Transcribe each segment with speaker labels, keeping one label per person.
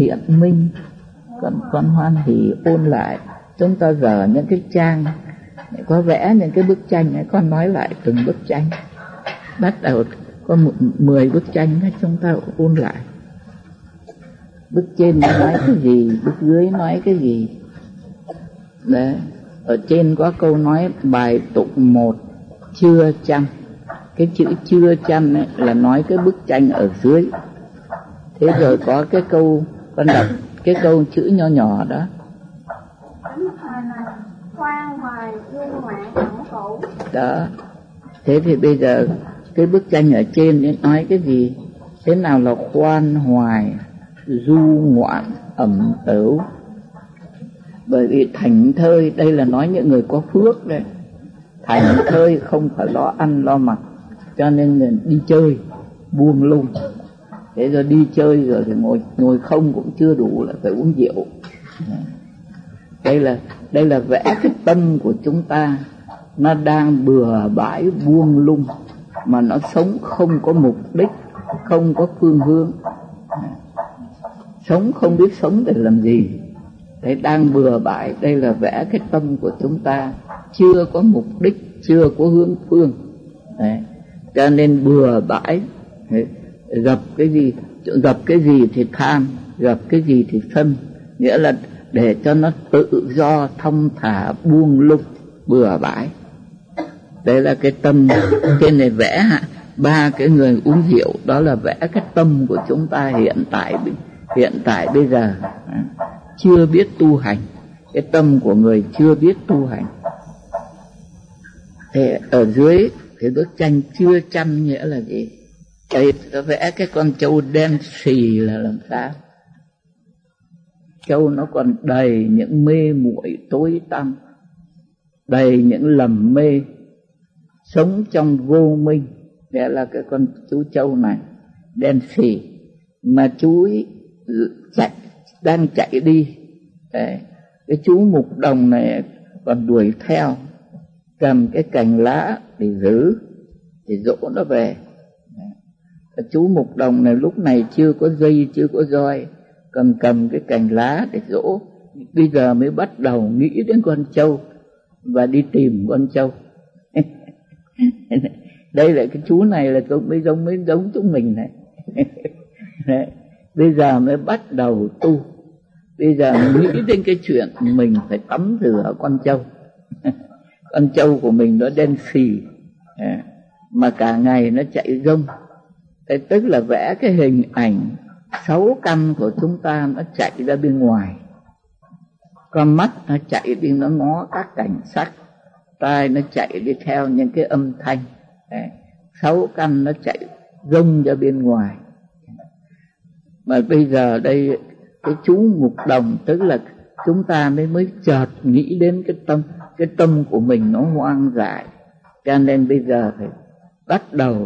Speaker 1: thiện minh. Con hoan hỉ ôn lại. Chúng ta dở những cái trang, có vẽ những cái bức tranh ấy, con nói lại từng bức tranh. Bắt đầu có 10 bức tranh ấy, chúng ta ôn lại. Bức trên nói cái gì, bức dưới nói cái gì. Đấy, ở trên có câu nói bài tụng 1 chưa chăm. Cái chữ chưa chăm ấy là nói cái bức tranh ở dưới. Thế rồi có cái câu, con đọc cái câu chữ nho nhỏ đó. Đó. Thế thì bây giờ cái bức tranh ở trên ấy nói cái gì? Thế nào là khoan hoài, du ngoạn, ẩm ấu? Bởi vì thành thơi, đây là nói những người có phước đấy. Thành thơi không phải lo ăn lo mặc, cho nên là đi chơi buông lung. Thế rồi đi chơi rồi thì ngồi không cũng chưa đủ, là phải uống rượu. Đây là vẽ cái tâm của chúng ta, nó đang bừa bãi buông lung, mà nó sống không có mục đích, không có phương hướng, sống không biết sống để làm gì. Đấy, đang bừa bãi. Đây là vẽ cái tâm của chúng ta chưa có mục đích, chưa có hướng phương. Đấy, cho nên bừa bãi. Đấy, gặp cái gì thì tham, gặp cái gì thì sân, nghĩa là để cho nó tự do thong thả buông lung bừa bãi. Đấy là cái tâm. Trên này vẽ 3 cái người uống rượu, đó là vẽ cái tâm của chúng ta hiện tại bây giờ chưa biết tu hành. Cái tâm của người chưa biết tu hành. Thế ở dưới cái bức tranh chưa chăm nghĩa là gì? Đây nó vẽ cái con trâu đen xì là làm sao? Trâu nó còn đầy những mê muội tối tăm, đầy những lầm mê, sống trong vô minh. Nghĩa là cái con chú trâu này đen xì, mà chú ấy đang chạy đi. Đấy, cái chú mục đồng này còn đuổi theo, cầm cái cành lá để giữ, để dỗ nó về. Chú mục đồng này lúc này chưa có dây, chưa có roi, còn cầm cái cành lá để dỗ. Bây giờ mới bắt đầu nghĩ đến con trâu và đi tìm con trâu. Đây là cái chú này là mới giống chúng mình này. Đấy, bây giờ mới bắt đầu tu. Bây giờ nghĩ đến cái chuyện mình phải tắm rửa con trâu. Con trâu của mình nó đen xì, mà cả ngày nó chạy rông. Thế tức là vẽ cái hình ảnh 6 căn của chúng ta nó chạy ra bên ngoài. Con mắt nó chạy đi, nó ngó các cảnh sắc. Tai nó chạy đi theo những cái âm thanh. 6 căn nó chạy rông ra bên ngoài. Mà bây giờ đây cái chú mục đồng, tức là chúng ta mới chợt nghĩ đến cái tâm của mình nó hoang dại. Cho nên bây giờ phải bắt đầu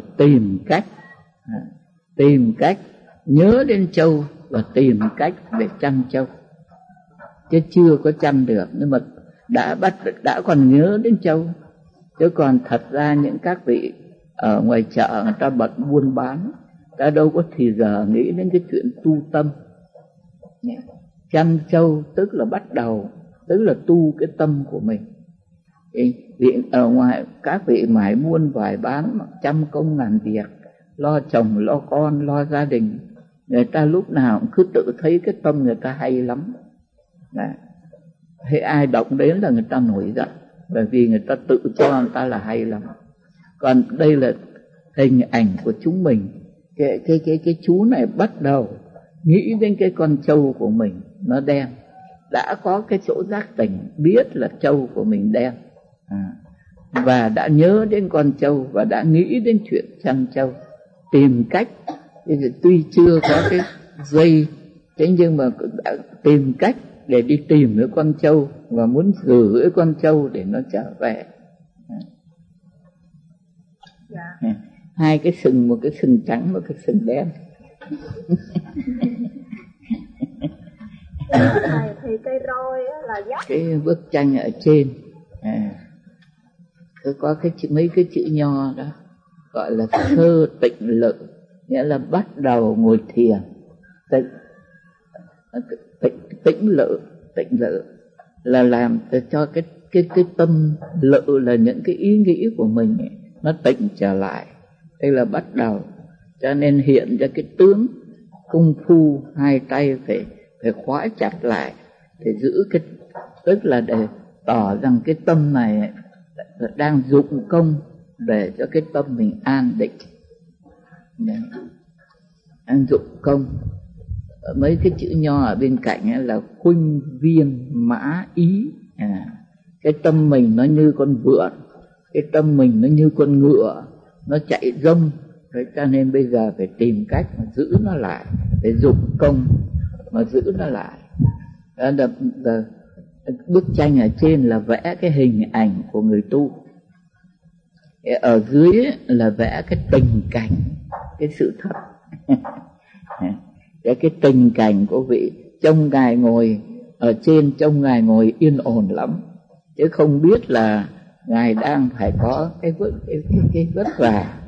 Speaker 1: tìm cách nhớ đến trâu và tìm cách để chăn trâu. Chứ chưa có chăn được, nhưng mà đã còn nhớ đến trâu. Chứ còn thật ra những các vị ở ngoài chợ người ta bận buôn bán, ta đâu có thì giờ nghĩ đến cái chuyện tu tâm. Chăn trâu tức là bắt đầu, tức là tu cái tâm của mình. Vì ở ngoài các vị mải buôn vải bán, trăm công ngàn việc, lo chồng lo con lo gia đình, người ta lúc nào cũng cứ tự thấy cái tâm người ta hay lắm. Thế ai động đến là người ta nổi giận, bởi vì người ta tự cho người ta là hay lắm. Còn đây là hình ảnh của chúng mình. Cái chú này bắt đầu nghĩ đến cái con trâu của mình nó đen, đã có cái chỗ giác tỉnh, biết là trâu của mình đen, và đã nhớ đến con trâu và đã nghĩ đến chuyện chăn trâu, tìm cách. Tuy chưa có cái dây, thế nhưng mà đã tìm cách để đi tìm cái con trâu và muốn giữ cái con trâu để nó trở về. Hai cái sừng, một cái sừng trắng, một cái sừng đen.
Speaker 2: Thì cây roi là dốc.
Speaker 1: Cái bức tranh ở trên có mấy cái chữ nho đó, gọi là sơ tịnh lực, nghĩa là bắt đầu ngồi thiền. tĩnh lự là làm cho cái tâm lự là những cái ý nghĩ của mình ấy, nó tĩnh trở lại. Đây là bắt đầu. Cho nên hiện ra cái tướng công phu hai tay phải khóa chặt lại để giữ cái, tức là để tỏ rằng cái tâm này đang dụng công để cho cái tâm mình an định. Đang dụng công. Mấy cái chữ nho ở bên cạnh ấy là khuynh viên mã ý. Cái tâm mình nó như con vượn, cái tâm mình nó như con ngựa, nó chạy rông. Thế cho nên bây giờ phải tìm cách mà giữ nó lại, phải dụng công mà giữ nó lại. Đó là bức tranh ở trên là vẽ cái hình ảnh của người tu, ở dưới là vẽ cái tình cảnh, cái sự thật. Cái tình cảnh của vị, trông Ngài ngồi ở trên, trông Ngài ngồi yên ổn lắm, chứ không biết là Ngài đang phải có cái vất vả.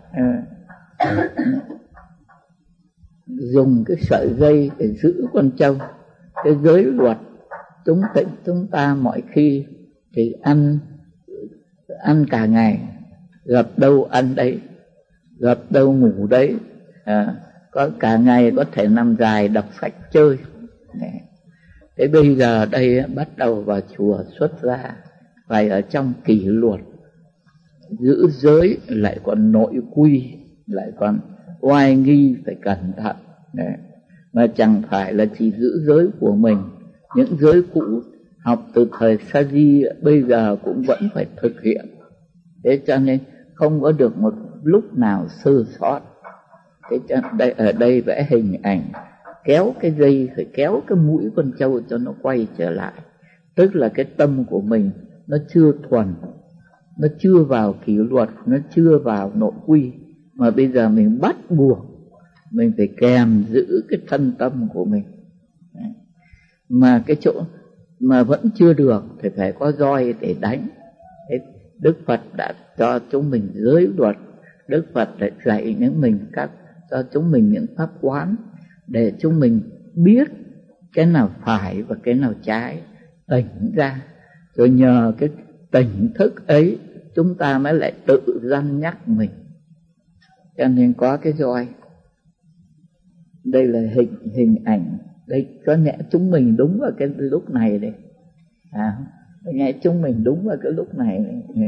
Speaker 1: Dùng cái sợi dây để giữ con trâu. Cái giới luật chúng ta mọi khi thì ăn cả ngày, gặp đâu ăn đấy, gặp đâu ngủ đấy. Có cả ngày có thể nằm dài đọc sách chơi. Thế bây giờ đây bắt đầu vào chùa xuất gia, phải ở trong kỷ luật, giữ giới, lại còn nội quy, lại còn oai nghi, phải cẩn thận. Mà chẳng phải là chỉ giữ giới của mình, những giới cũ học từ thời Sa Di bây giờ cũng vẫn phải thực hiện. Thế cho nên không có được một lúc nào sơ sót. Thế cho đây, ở đây vẽ hình ảnh kéo cái dây, phải kéo cái mũi con trâu cho nó quay trở lại. Tức là cái tâm của mình nó chưa thuần, nó chưa vào kỷ luật, nó chưa vào nội quy, mà bây giờ mình bắt buộc mình phải kèm giữ cái thân tâm của mình. Mà cái chỗ mà vẫn chưa được thì phải có roi để đánh. Thế Đức Phật đã cho chúng mình giới luật, Đức Phật đã dạy những mình cho chúng mình những pháp quán để chúng mình biết cái nào phải và cái nào trái, tỉnh ra. Rồi nhờ cái tỉnh thức ấy chúng ta mới lại tự răn nhắc mình. Cho nên có cái roi. Đây là hình ảnh. Đây có lẽ chúng mình đúng vào cái lúc này đây. Nghe chúng mình đúng vào cái lúc này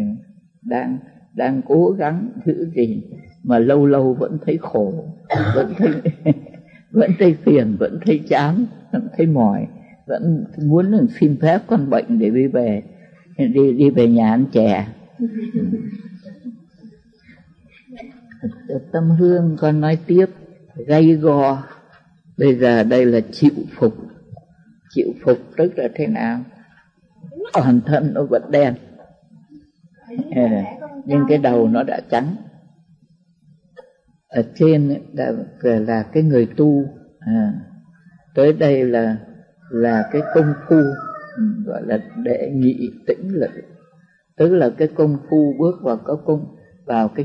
Speaker 1: đang cố gắng giữ gìn mà lâu lâu vẫn thấy khổ, vẫn thấy phiền, vẫn thấy chán, vẫn thấy mỏi, vẫn muốn xin phép con bệnh để đi về nhà ăn chè. Tâm Hương con nói tiếp, gay go. Bây giờ đây là chịu phục. Chịu phục tức là thế nào? Toàn thân nó vẫn đen, nhưng cái đầu nó đã trắng. Ở trên là cái người tu, tới đây là cái công phu gọi là đệ nhị tĩnh lực, tức là cái công phu bước vào cái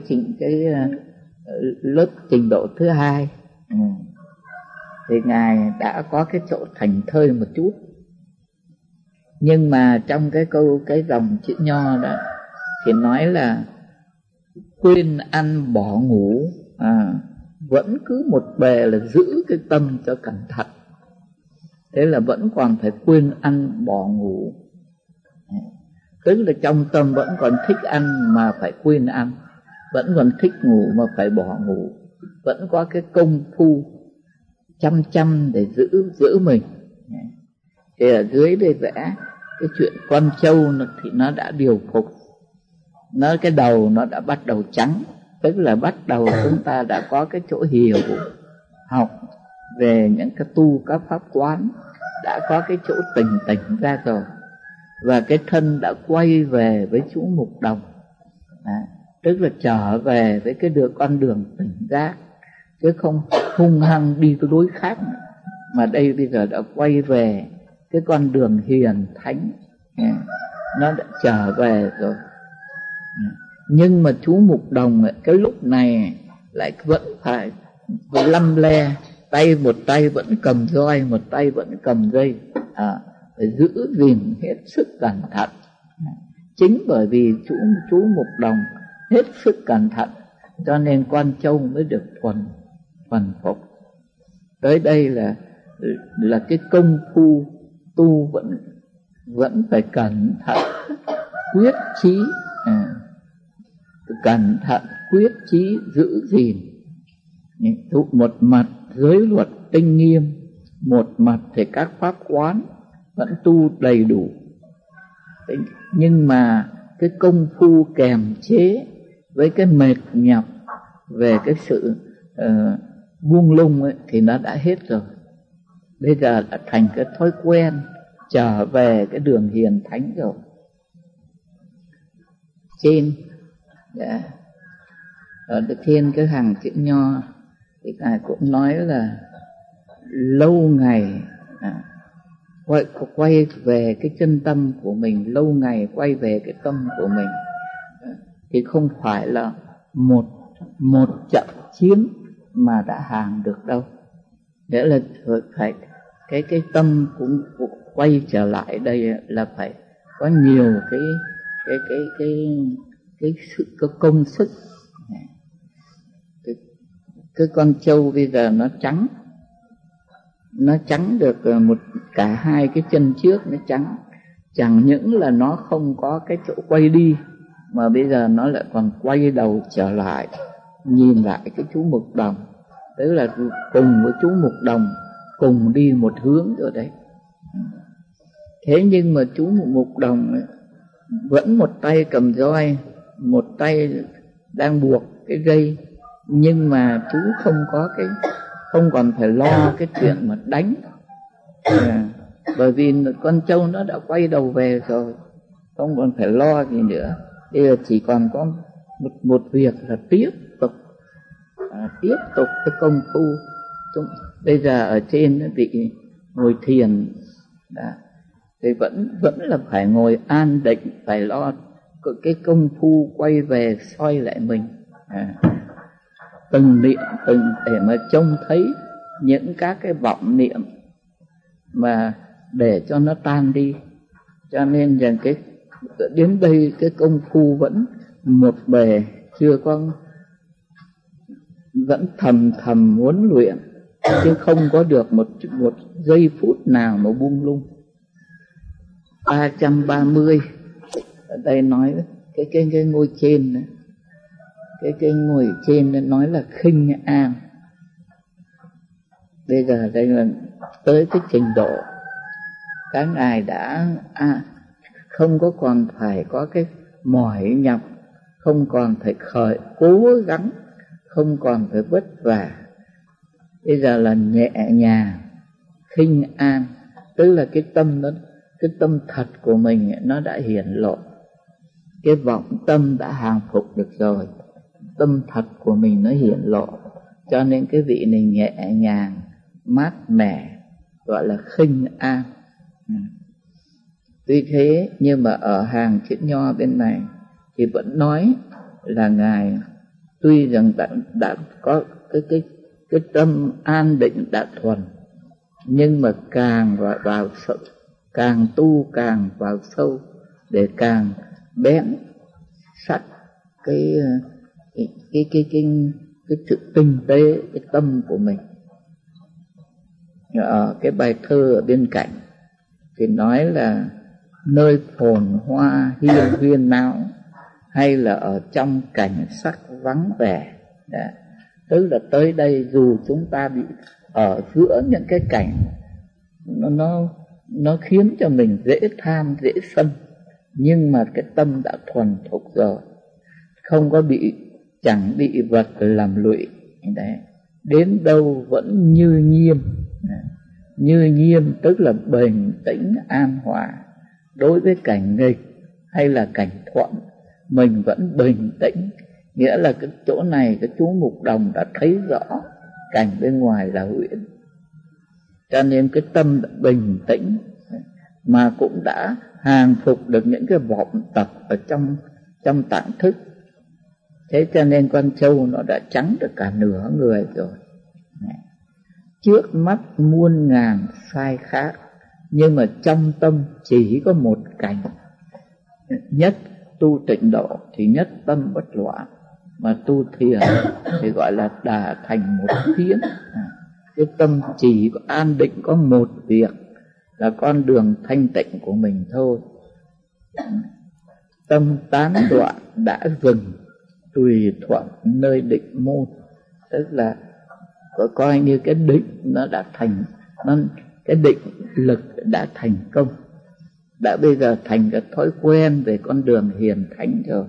Speaker 1: lớp trình độ thứ hai. Thì Ngài đã có cái chỗ thành thơi một chút. Nhưng mà trong cái dòng chữ nho đó thì nói là quên ăn bỏ ngủ, vẫn cứ một bề là giữ cái tâm cho cẩn thận. Thế là vẫn còn phải quên ăn bỏ ngủ. Tức là trong tâm vẫn còn thích ăn mà phải quên ăn, vẫn còn thích ngủ mà phải bỏ ngủ, vẫn có cái công phu chăm để giữ mình. Thì ở dưới đây vẽ cái chuyện con trâu thì nó đã điều phục, cái đầu nó đã bắt đầu trắng, tức là bắt đầu chúng ta đã có cái chỗ hiểu học về những cái tu các pháp quán, đã có cái chỗ tỉnh ra rồi, và cái thân đã quay về với chú Mục Đồng. Tức là trở về với cái con đường tỉnh giác, chứ không hung hăng đi cái lối khác, mà đây bây giờ đã quay về cái con đường hiền thánh, nó đã trở về rồi. Nhưng mà chú Mục Đồng cái lúc này lại vẫn phải lăm le một tay vẫn cầm roi, một tay vẫn cầm dây, phải giữ gìn hết sức cẩn thận. Chính bởi vì chú Mục Đồng hết sức cẩn thận cho nên Quan Châu mới được thuần phục. Tới đây là cái công phu tu vẫn phải cẩn thận, quyết chí, cẩn thận quyết chí giữ gìn. Một mặt giới luật tinh nghiêm, một mặt thì các pháp quán vẫn tu đầy đủ. Nhưng mà cái công phu kềm chế với cái mệt nhọc về cái sự buông lung ấy, thì nó đã hết rồi. Bây giờ đã thành cái thói quen trở về cái đường hiền thánh rồi. Trên ở trên cái hàng chữ Nho thì ngài cũng nói là lâu ngày quay về cái chân tâm của mình, lâu ngày quay về cái tâm của mình, thì không phải là một trận chiến mà đã hàng được đâu. Nghĩa là phải cái tâm cũng quay trở lại đây là phải có nhiều cái sự có công sức. Cái con trâu bây giờ nó trắng được cả hai cái chân trước nó trắng. Chẳng những là nó không có cái chỗ quay đi, mà bây giờ nó lại còn quay đầu trở lại, nhìn lại cái chú Mục Đồng. Tức là cùng với chú Mục Đồng cùng đi một hướng rồi đấy. Thế nhưng mà chú Mục Đồng ấy, vẫn một tay cầm roi, một tay đang buộc cái dây, nhưng mà chú không còn phải lo cái chuyện mà đánh, bởi vì con trâu nó đã quay đầu về rồi, không còn phải lo gì nữa. Bây giờ chỉ còn có một việc là tiếp tục cái công phu. Bây giờ ở trên nó bị ngồi thiền thì vẫn là phải ngồi an định, phải lo cái công phu quay về soi lại mình, từng niệm từng để mà trông thấy những các cái vọng niệm mà để cho nó tan đi. Cho nên rằng đến đây cái công phu vẫn một bề, chưa có, vẫn thầm muốn luyện, chứ không có được một giây phút nào mà buông lung. 330 ở đây nói cái ngôi trên này, cái ngôi trên nói là khinh an. Bây giờ đây là tới cái trình độ các ngài đã không có còn phải có cái mỏi nhọc, không còn phải cố gắng, không còn phải vất vả. Bây giờ là nhẹ nhàng, khinh an, tức là cái tâm thật của mình nó đã hiển lộ. Cái vọng tâm đã hàng phục được rồi, tâm thật của mình nó hiển lộ, cho nên cái vị này nhẹ nhàng, mát mẻ, gọi là khinh an. Tuy thế nhưng mà ở hàng chữ Nho bên này thì vẫn nói là ngài tuy rằng đã có cái tâm an định đã thuần, nhưng mà càng vào sâu, càng tu càng vào sâu để càng bén sắc cái sự tinh tế cái tâm của mình. Ở cái bài thơ ở bên cạnh thì nói là nơi phồn hoa hiên huyên náo, hay là ở trong cảnh sắc vắng vẻ. Tức là tới đây dù chúng ta bị ở giữa những cái cảnh nó khiến cho mình dễ tham dễ sân, nhưng mà cái tâm đã thuần thục rồi, không có chẳng bị vật làm lụy. Đấy, đến đâu vẫn như nhiên. Như nhiên tức là bình tĩnh an hòa. Đối với cảnh nghịch hay là cảnh thuận, mình vẫn bình tĩnh. Nghĩa là cái chỗ này cái chú Mục Đồng đã thấy rõ cảnh bên ngoài là huyễn, cho nên cái tâm đã bình tĩnh, mà cũng đã hàng phục được những cái vọng tập ở trong tạng thức. Thế cho nên con trâu nó đã trắng được cả nửa người rồi. trước mắt muôn ngàn sai khác, nhưng mà trong tâm chỉ có một cảnh. Nhất tu tịnh độ thì nhất tâm bất loạn, mà tu thiền thì gọi là đà thành một phiến. Cái tâm chỉ có an định có một việc là con đường thanh tịnh của mình thôi. Tâm tán đoạn đã dừng, tùy thuận nơi định môn. Tức là coi như cái định nó đã thành, cái định lực đã thành công, đã bây giờ thành cái thói quen về con đường hiền thánh rồi.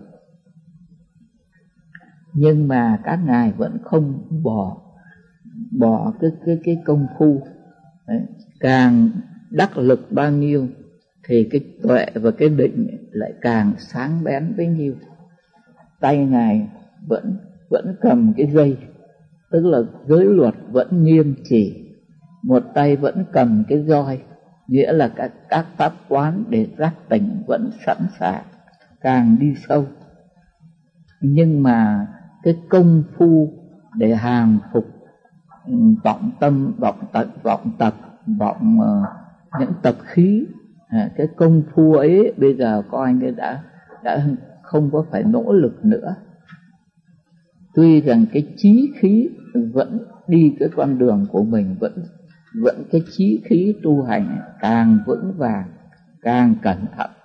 Speaker 1: Nhưng mà các ngài vẫn không bỏ cái công phu. Đấy, càng đắc lực bao nhiêu thì cái tuệ và cái định lại càng sáng bén bấy nhiêu. Tay ngài vẫn cầm cái dây, tức là giới luật vẫn nghiêm chỉ. Một tay vẫn cầm cái roi, nghĩa là các pháp quán để giác tỉnh vẫn sẵn sàng, càng đi sâu. Nhưng mà cái công phu để hàng phục vọng tâm, vọng tập, những tập khí, cái công phu ấy bây giờ coi như đã không có phải nỗ lực nữa. Tuy rằng cái chí khí vẫn đi cái con đường của mình, vẫn cái chí khí tu hành càng vững vàng, càng cẩn thận,